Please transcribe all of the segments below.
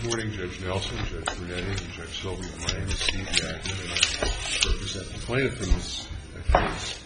morning, Judge Nelson, Judge Brunetti, and Judge Silver. My name is Steve Yagman, and I represent the plaintiff in this case.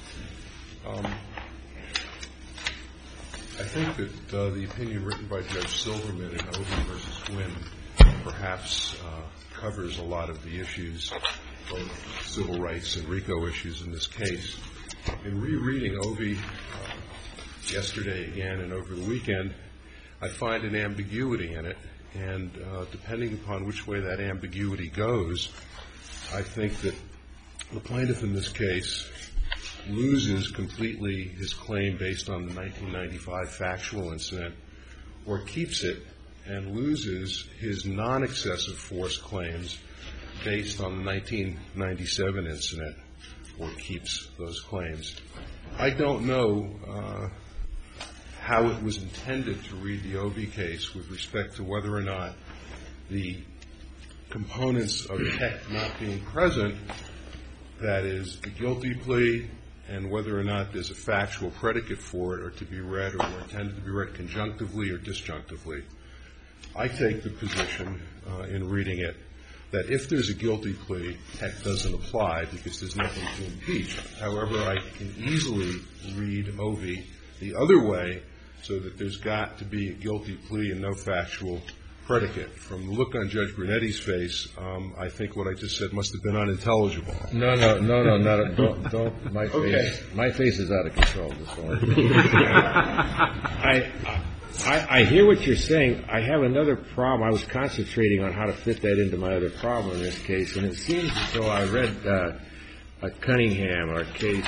I think that the opinion written by Judge Silverman in Ovey v. Gwynn perhaps covers a lot of the issues, both civil rights and RICO issues in this case. In rereading Ovey yesterday again and over the weekend, I find an ambiguity in it, and depending upon which way that ambiguity goes, I think that the plaintiff in this case loses completely his claim based on the 1995 factual incident, or keeps it and loses his non-excessive force claims based on the 1997 incident, or keeps those claims. I don't know how it was intended to read the Ovey case with respect to whether or not the components of Heck not being present, that is, the guilty plea, and whether or not there's a factual predicate for it, or to be read or intended to be read conjunctively or disjunctively. I take the position in reading it that if there's a guilty plea, Heck doesn't apply because there's nothing to impeach. However, I can easily read Ovey the other way, so that there's got to be a guilty plea and no factual predicate. From the look on Judge Brunetti's face, I think what I just said must have been unintelligible. No, don't. My face is out of control this morning. I hear what you're saying. I have another problem. I was concentrating on how to fit that into my other problem in this case, and it seems as though I read a Cunningham, or case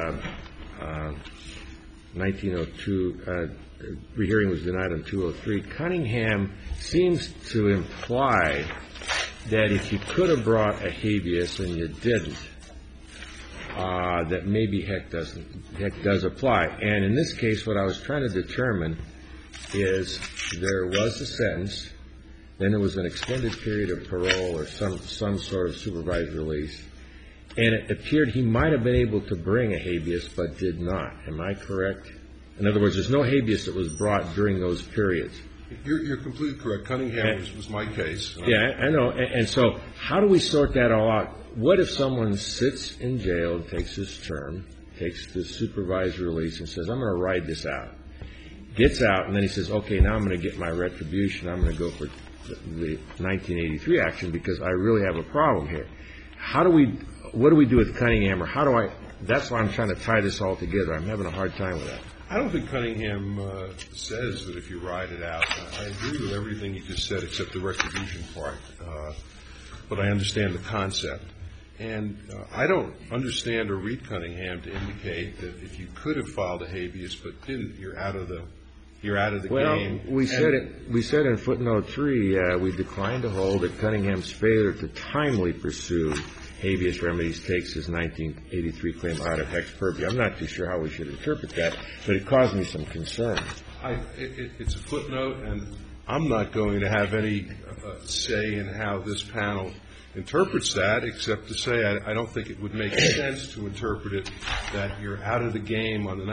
1902, rehearing was denied on 203. Cunningham seems to imply that if you could have brought a habeas and you didn't, that maybe Heck does apply. And in this case, what I was trying to determine is there was a sentence, then there was an extended period of parole or some sort of supervised release, and it appeared he might have been able to bring a habeas but did not. Am I correct? In other words, there's no habeas that was brought during those periods. You're completely correct. Cunningham was my case. Yeah, I know. And so how do we sort that all out? What if someone sits in jail and takes his term, takes the supervised release and says, I'm going to ride this out, gets out, and then he says, okay, now I'm going to get my retribution. I'm going to go for the 1983 action because I really have a problem here. What do we do with Cunningham, or that's why I'm trying to tie this all together. I'm having a hard time with that. I don't think Cunningham says that if you ride it out. I agree with everything you just said except the retribution part, but I understand the concept. And I don't understand or read Cunningham to indicate that if you could have filed a habeas but didn't, you're out of the game. Well, we said in footnote 3, we declined to hold that Cunningham's failure to timely pursue habeas remedies takes his 1983 claim out of Heck's purview. I'm not too sure how we should interpret that, but it caused me some concern. It's a footnote, and I'm not going to have any say in how this panel interprets that, except to say I don't think it would make sense to interpret it that you're out of the game on the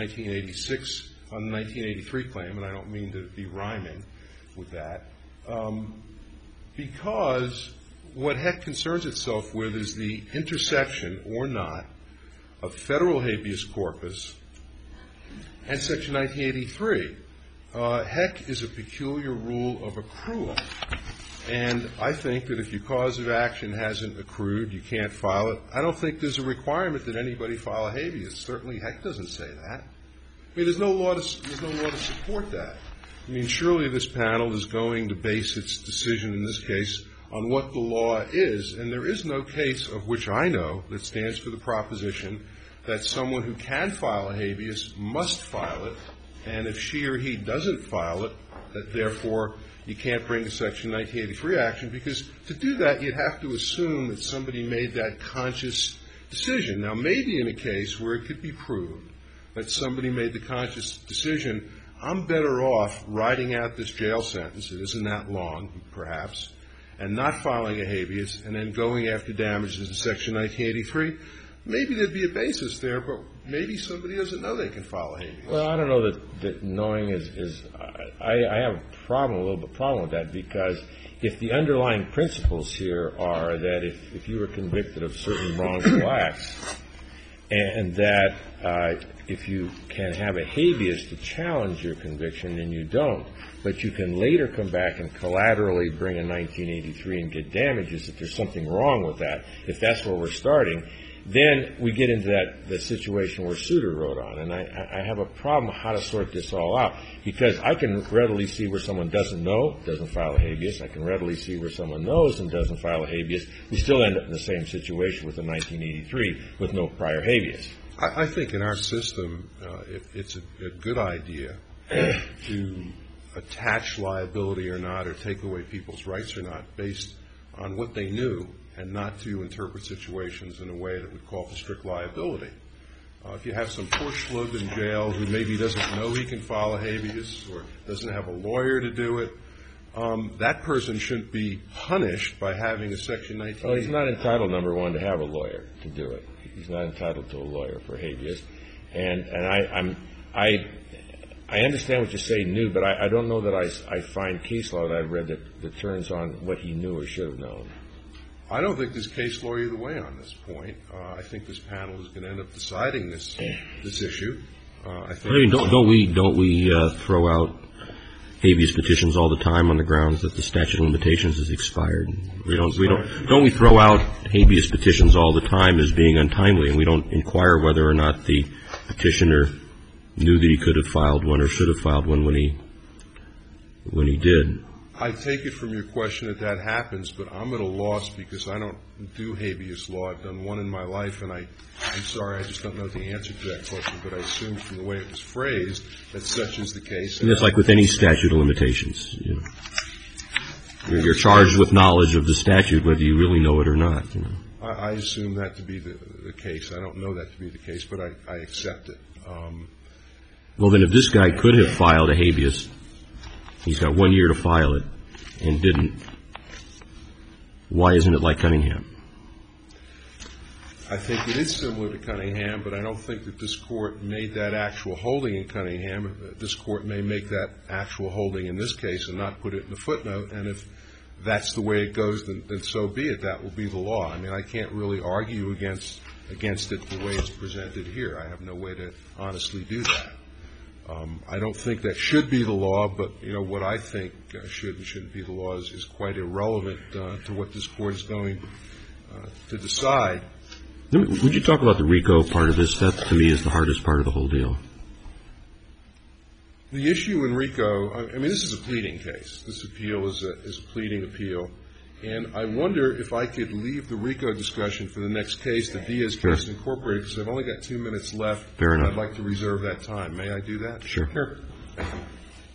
1983 claim, and I don't mean to be rhyming with that, because what Heck concerns itself with is the intersection, or not, of federal habeas corpus and Section 1983. Heck is a peculiar rule of accrual, and I think that if your cause of action hasn't accrued, you can't file it. I don't think there's a requirement that anybody file a habeas. Certainly Heck doesn't say that. I mean, there's no law to support that. I mean, surely this panel is going to base its decision in this case on what the law is, and there is no case of which I know that stands for the proposition that someone who can file a habeas must file it, and if she or he doesn't file it, that therefore you can't bring a Section 1983 action, because to do that you'd have to assume that somebody made that conscious decision. Now, maybe in a case where it could be proved that somebody made the conscious decision, I'm better off riding out this jail sentence, it isn't that long, perhaps, and not filing a habeas and then going after damages in Section 1983, maybe there'd be a basis there, but maybe somebody doesn't know they can file a habeas. Well, I don't know that knowing is I have a little bit problem with that, because if the underlying principles here are that if you were convicted of certain wrongful acts, and that if you can have a habeas to challenge your conviction and you don't, but you can later come back and collaterally bring a 1983 and get damages, if there's something wrong with that, if that's where we're starting, then we get into the situation where Souter wrote on. And I have a problem how to sort this all out, because I can readily see where someone doesn't know, doesn't file a habeas. I can readily see where someone knows and doesn't file a habeas. We still end up in the same situation with a 1983 with no prior habeas. I think in our system, it's a good idea to attach liability or not, or take away people's rights or not, based on what they knew, and not to interpret situations in a way that would call for strict liability. If you have some poor schlub in jail who maybe doesn't know he can file a habeas or doesn't have a lawyer to do it, that person shouldn't be punished by having a Section 19. Well, he's not entitled, number one, to have a lawyer to do it. He's not entitled to a lawyer for habeas. And I understand what you say, knew, but I don't know that I find case law that I've read that turns on what he knew or should have known. I don't think there's case law either way on this point. I think this panel is going to end up deciding this issue. I mean, don't we throw out habeas petitions all the time on the grounds that the statute of limitations has expired? Don't we throw out habeas petitions all the time as being untimely, and we don't inquire whether or not the petitioner knew that he could have filed one or should have filed one when he did? I take it from your question that happens, but I'm at a loss because I don't do habeas law. I've done one in my life, and I'm sorry, I just don't know the answer to that question, but I assume from the way it was phrased that such is the case. And it's like with any statute of limitations. You're charged with knowledge of the statute, whether you really know it or not. I assume that to be the case. I don't know that to be the case, but I accept it. Well, then if this guy could have filed a habeas, he's got 1 year to file it and didn't, why isn't it like Cunningham? I think it is similar to Cunningham, but I don't think that this Court made that actual holding in Cunningham. This Court may make that actual holding in this case and not put it in the footnote, and if that's the way it goes, then so be it. That will be the law. I mean, I can't really argue against it the way it's presented here. I have no way to honestly do that. I don't think that should be the law, but, what I think should and shouldn't be the law is quite irrelevant to what this Court is going to decide. Would you talk about the RICO part of this? That, to me, is the hardest part of the whole deal. The issue in RICO, I mean, this is a pleading case. This appeal is a pleading appeal. And I wonder if I could leave the RICO discussion for the next case, the Diaz case incorporated, because I've only got 2 minutes left. Fair enough. I'd like to reserve that time. May I do that? Sure. Thank you.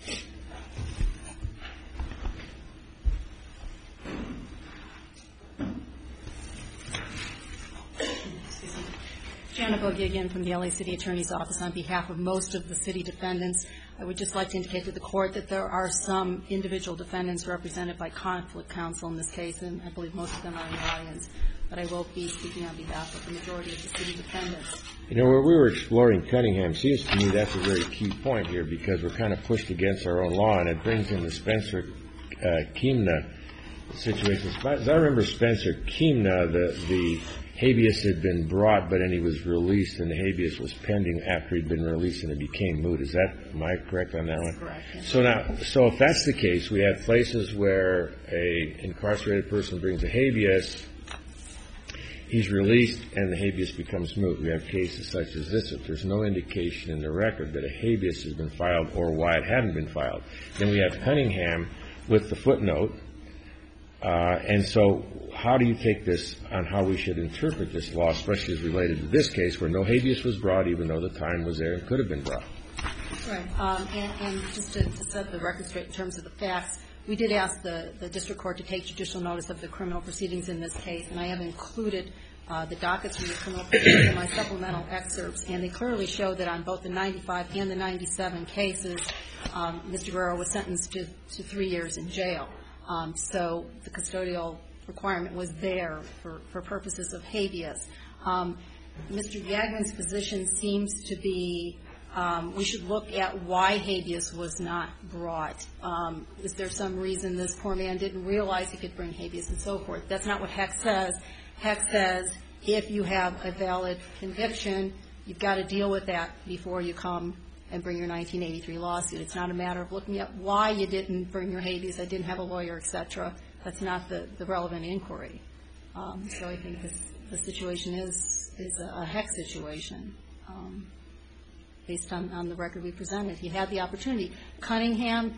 Janet Bogie again from the L.A. City Attorney's Office on behalf of most of the city defendants. I would just like to indicate to the Court that there are some individual defendants represented by conflict counsel in this case, and I believe most of them are in the audience. But I will be speaking on behalf of the majority of the city defendants. Where we were exploring Cunningham, seems to me that's a very key point here, because we're kind of pushed against our own law, and it brings in the Spencer Keemna situation. As I remember Spencer Keemna, the habeas had been brought, but then he was released, and the habeas was pending after he'd been released, and it became moot. Am I correct on that one? That's correct. So if that's the case, we have places where a incarcerated person brings a habeas, he's released, and the habeas becomes moot. We have cases such as this. If there's no indication in the record that a habeas has been filed or why it hadn't been filed, then we have Cunningham with the footnote. And so how do you take this on how we should interpret this law, especially as related to this case where no habeas was brought, even though the time was there and could have been brought? Right. And just to set the record straight in terms of the facts, we did ask the district court to take judicial notice of the criminal proceedings in this case, and I have included the dockets from the criminal proceedings in my supplemental excerpts, and they clearly show that on both the 95 and the 97 cases, Mr. Guerrero was sentenced to 3 years in jail. So the custodial requirement was there for purposes of habeas. Mr. Yagman's position seems to be we should look at why habeas was not brought. Is there some reason this poor man didn't realize he could bring habeas and so forth? That's not what Heck says. Heck says if you have a valid conviction, you've got to deal with that before you come and bring your 1983 lawsuit. It's not a matter of looking at why you didn't bring your habeas, I didn't have a lawyer, et cetera. That's not the relevant inquiry. So I think the situation is a Heck situation, based on the record we presented. He had the opportunity. Cunningham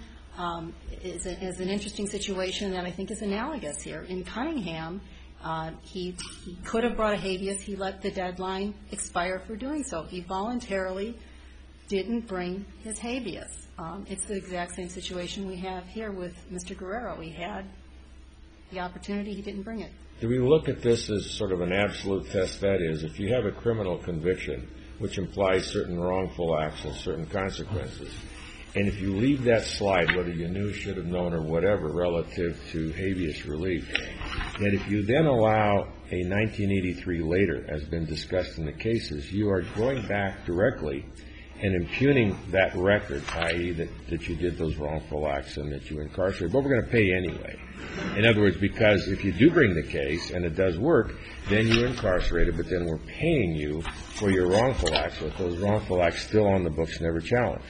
is an interesting situation that I think is analogous here. In Cunningham, he could have brought a habeas. He let the deadline expire for doing so. He voluntarily didn't bring his habeas. It's the exact same situation we have here with Mr. Guerrero. We had the opportunity. He didn't bring it. Do we look at this as sort of an absolute test? That is, if you have a criminal conviction, which implies certain wrongful acts and certain consequences, and if you leave that slide, whether you knew, should have known, or whatever, relative to habeas relief, that if you then allow a 1983 later, as been discussed in the cases, you are going back directly and impugning that record, i.e. that you did those wrongful acts and that you incarcerated, but we're going to pay anyway. In other words, because if you do bring the case and it does work, then you're incarcerated, but then we're paying you for your wrongful acts, with those wrongful acts still on the books, never challenged.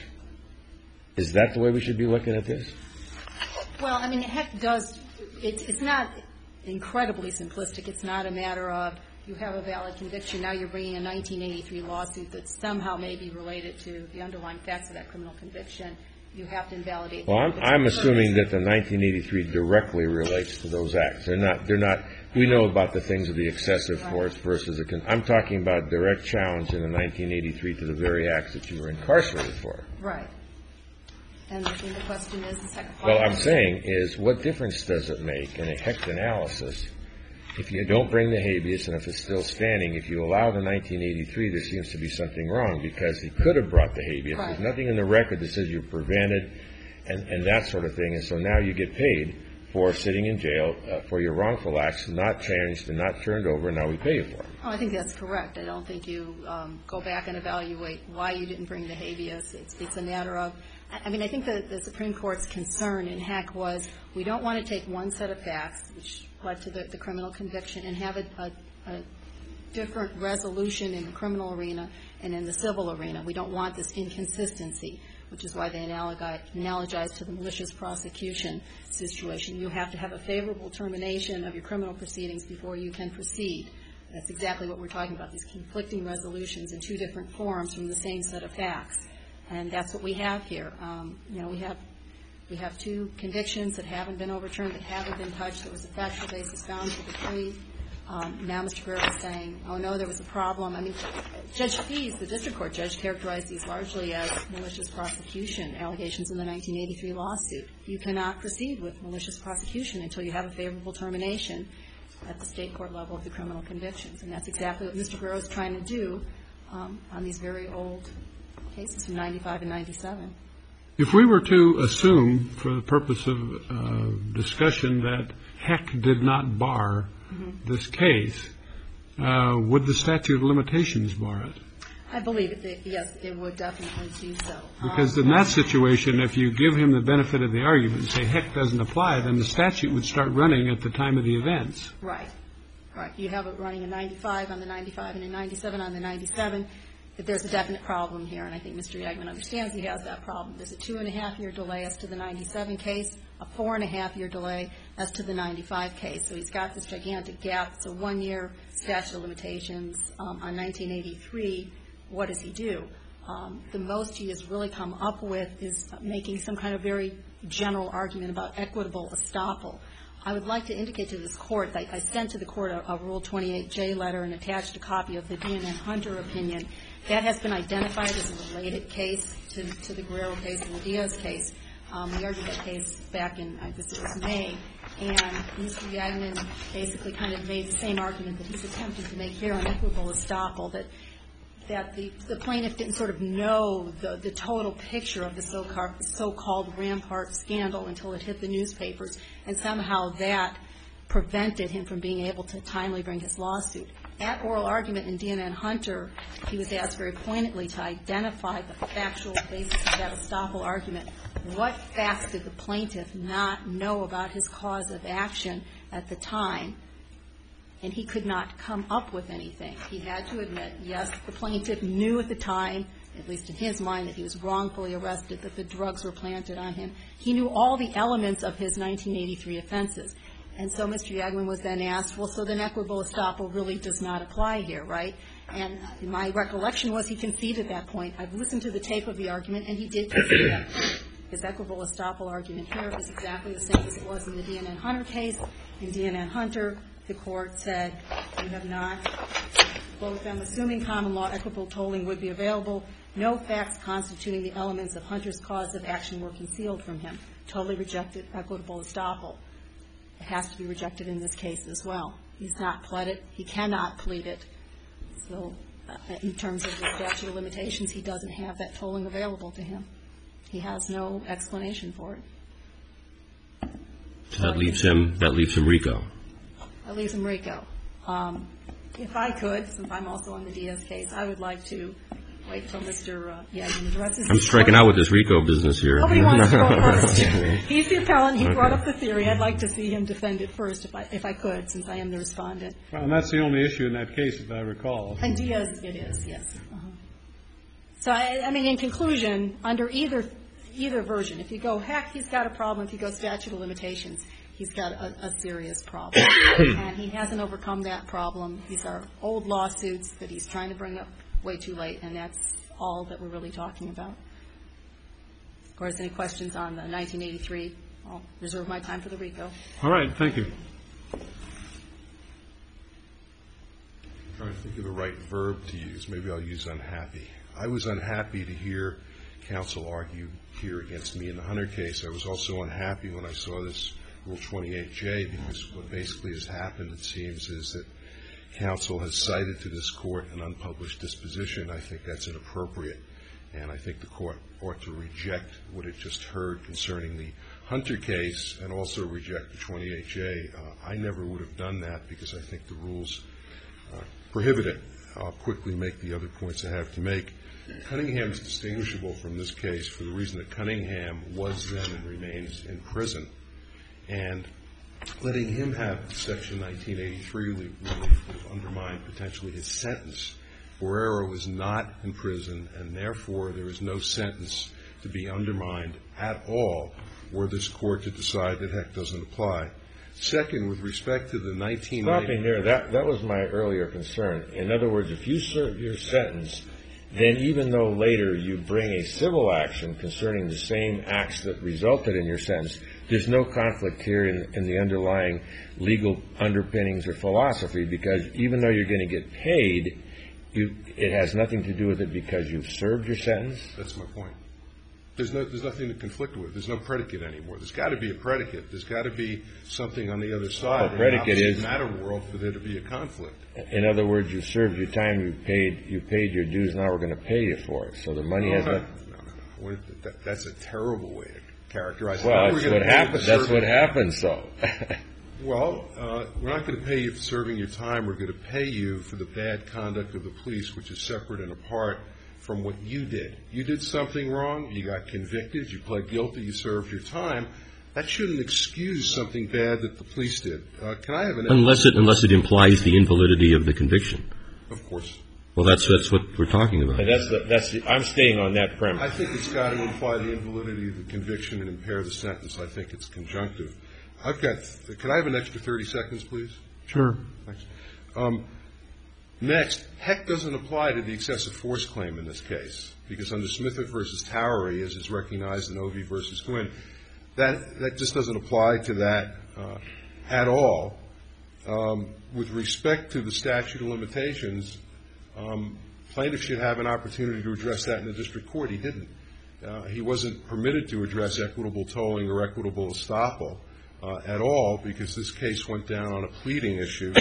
Is that the way we should be looking at this? Well, I mean, Heck does, it's not incredibly simplistic. It's not a matter of you have a valid conviction, now you're bringing a 1983 lawsuit that somehow may be related to the underlying facts of that criminal conviction. You have to invalidate. Well, I'm assuming that the 1983 directly relates to those acts. They're not, we know about the things of the excessive force versus I'm talking about direct challenge in the 1983 to the very acts that you were incarcerated for. Right. And I think the question is, well, I'm saying is, what difference does it make in a Hecht analysis if you don't bring the habeas and if it's still standing? If you allow the 1983, there seems to be something wrong because he could have brought the habeas. Right. There's nothing in the record that says you're prevented and that sort of thing. And so now you get paid for sitting in jail for your wrongful acts, not changed and not turned over, and now we pay you for them. Oh, I think that's correct. I don't think you go back and evaluate why you didn't bring the habeas. It's a matter of, I mean, I think the Supreme Court's concern in Heck was we don't want to take one set of facts, which led to the criminal conviction, and have a different resolution in the criminal arena and in the civil arena. We don't want this inconsistency, which is why they analogize to the malicious prosecution situation. You have to have a favorable termination of your criminal proceedings before you can proceed. That's exactly what we're talking about, these conflicting resolutions in two different forms from the same set of facts. And that's what we have here. You know, we have two convictions that haven't been overturned, that haven't been touched. There was a factual basis found for the plea. Now Mr. Guerrero is saying, oh, no, there was a problem. I mean, Judge Fees, the district court judge, characterized these largely as malicious prosecution allegations in the 1983 lawsuit. You cannot proceed with malicious prosecution until you have a favorable termination at the state court level of the criminal convictions. And that's exactly what Mr. Guerrero is trying to do on these very old cases from 95 and 97. If we were to assume, for the purpose of discussion, that Heck did not bar this case, would the statute of limitations bar it? I believe yes, it would definitely do so. Because in that situation, if you give him the benefit of the argument and say Heck doesn't apply, then the statute would start running at the time of the events. Right. Right. You have it running in 95 on the 95 and in 97 on the 97. But there's a definite problem here, and I think Mr. Yagman understands he has that problem. There's a 2.5-year delay as to the 97 case, a 4.5-year delay as to the 95 case. So he's got this gigantic gap. It's a 1-year statute of limitations on 1983. What does he do? The most he has really come up with is making some kind of very general argument about equitable estoppel. I would like to indicate to this Court that I sent to the Court a Rule 28J letter and attached a copy of the D&N Hunter opinion. That has been identified as a related case to the Guerrero case and the Diaz case. We argued that case back in, I guess it was May, and Mr. Yagman basically kind of made the same argument that he's attempting to make here on equitable estoppel, that the plaintiff didn't sort of know the total picture of the so-called Rampart scandal until it hit the newspapers, and somehow that prevented him from being able to timely bring his lawsuit. At oral argument in DNN Hunter, he was asked very pointedly to identify the factual basis of that estoppel argument. What facts did the plaintiff not know about his cause of action at the time? And he could not come up with anything. He had to admit, yes, the plaintiff knew at the time, at least in his mind, that he was wrongfully arrested, that the drugs were planted on him. He knew all the elements of his 1983 offenses. And so Mr. Yagman was then asked, well, so then equitable estoppel really does not apply here, right? And my recollection was he conceded that point. I've listened to the tape of the argument, and he did concede that. His equitable estoppel argument here is exactly the same as it was in the DNN Hunter case. In DNN Hunter, the court said, you have not, quote, I'm assuming common law equitable tolling would be available. No facts constituting the elements of Hunter's cause of action were concealed from him. Totally rejected equitable estoppel. It has to be rejected in this case as well. He's not pled it. He cannot plead it. So in terms of the statute of limitations, he doesn't have that tolling available to him. He has no explanation for it. So that leaves him RICO. That leaves him RICO. If I could, since I'm also on the Diaz case, I would like to wait until Mr. Yagman addresses. I'm striking out with this RICO business here. Nobody wants to go first. He's the appellant. He brought up the theory. I'd like to see him defend it first, if I could, since I am the respondent. Well, and that's the only issue in that case, if I recall. And Diaz, it is, yes. So, I mean, in conclusion, under either version, if you go heck, he's got a problem. If you go statute of limitations, he's got a serious problem. And he hasn't overcome that problem. These are old lawsuits that he's trying to bring up way too late, and that's all that we're really talking about. Of course, any questions on the 1983? I'll reserve my time for the RICO. All right. Thank you. I'm trying to think of the right verb to use. Maybe I'll use unhappy. I was unhappy to hear counsel argue here against me in the Hunter case. I was also unhappy when I saw this Rule 28J, because what basically has happened, it seems, is that counsel has cited to this court an unpublished disposition. I think that's inappropriate, and I think the court ought to reject what it just heard concerning the Hunter case and also reject the 28J. I never would have done that because I think the rules prohibit it. I'll quickly make the other points I have to make. Cunningham is distinguishable from this case for the reason that Cunningham was then and remains in prison, and letting him have Section 1983 relief would undermine potentially his sentence. Borrero was not in prison, and therefore there is no sentence to be undermined at all were this court to decide that heck doesn't apply. Second, with respect to the 1990... Stopping there, that was my earlier concern. In other words, if you serve your sentence, then even though later you bring a civil action concerning the same acts that resulted in your sentence, there's no conflict here in the underlying legal underpinnings or philosophy, because even though you're going to get paid, it has nothing to do with it because you've served your sentence? That's my point. There's nothing to conflict with. There's no predicate anymore. There's got to be a predicate. There's got to be something on the other side. The predicate is... in the matter world for there to be a conflict. In other words, you served your time, you paid your dues, now we're going to pay you for it. So the money has not... No. That's a terrible way to characterize it. Well, that's what happens, so... Well, we're not going to pay you for serving your time. We're going to pay you for the bad conduct of the police, which is separate and apart from what you did. You did something wrong. You got convicted. You pled guilty. You served your time. That shouldn't excuse something bad that the police did. Can I have an... Unless it implies the invalidity of the conviction. Of course. Well, that's what we're talking about. I'm staying on that premise. I think it's got to imply the invalidity of the conviction and impair the sentence. I think it's conjunctive. Can I have an extra 30 seconds, please? Sure. Thanks. Next, heck doesn't apply to the excessive force claim in this case, because under Smith v. Towery, as is recognized in Ovey v. Gwynn, that just doesn't apply to that at all. With respect to the statute of limitations, plaintiff should have an opportunity to address that in the district court. He didn't. He wasn't permitted to address equitable tolling or equitable estoppel at all, because this case went down on a pleading issue.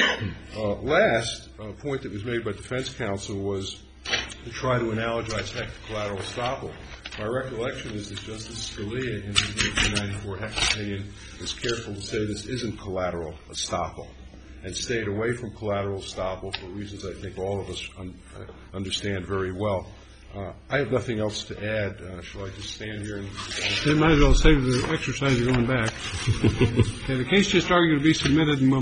Last point that was made by defense counsel was to try to analogize heck to collateral estoppel. My recollection is that Justice Scalia, in his 1994 heck opinion, was careful to say this isn't collateral estoppel. and stayed away from collateral estoppel for reasons I think all of us understand very well. I have nothing else to add. Shall I just stand here? They might as well save the exercise of going back. Okay, the case just argued to be submitted and we'll